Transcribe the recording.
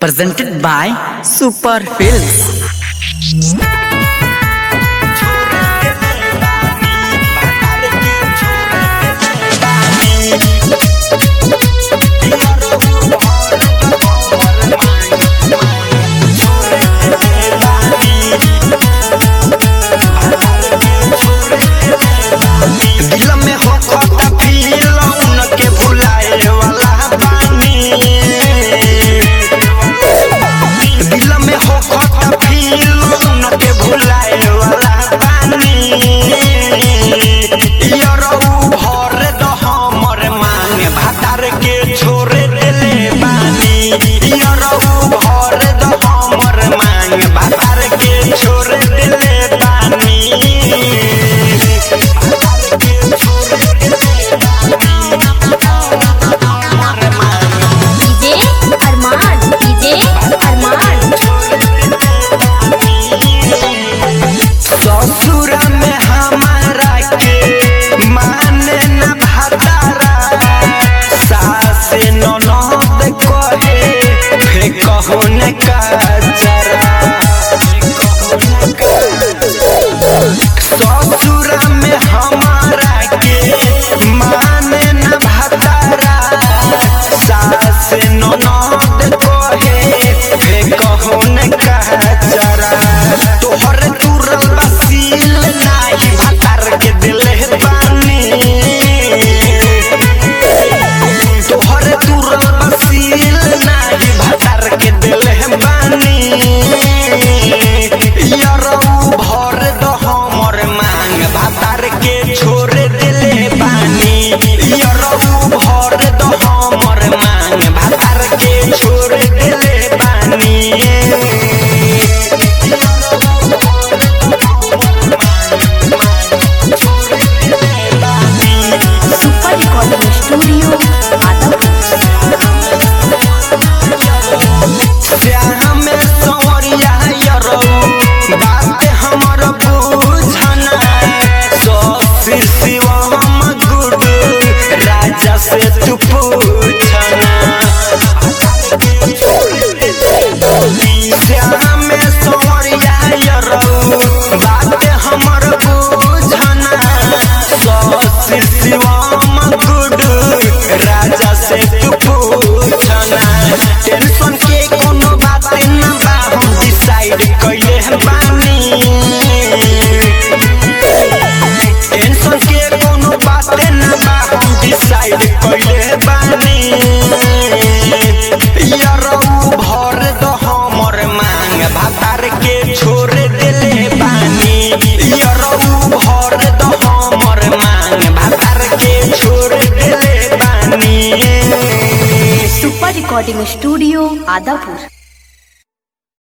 presented by Super Films. ससुरा में हमारा के माने न भतारा सास ननद कहे फेकहो न कचरा तोहर तुरल बसील नाही भतार के दिले बानी तोहर तुरल बसील नाही भतार के दिले बानी से तू पूछना श्याम में सोरिया यरौ बात हमर बुझना सौसी शिवम गुडू राजा से तू पूछना टेंशन के कोनो बात न बा हम डिसाइड कइले बानी टेंशन के कोनो बात न बा हम डिसाइड कइले बानी यारो भर दो हमर मांग भतार के छोड़ देले बानी यारो भर दो हमर मांग भतार के छोड़ देले बानी। Super recording studio Adapur.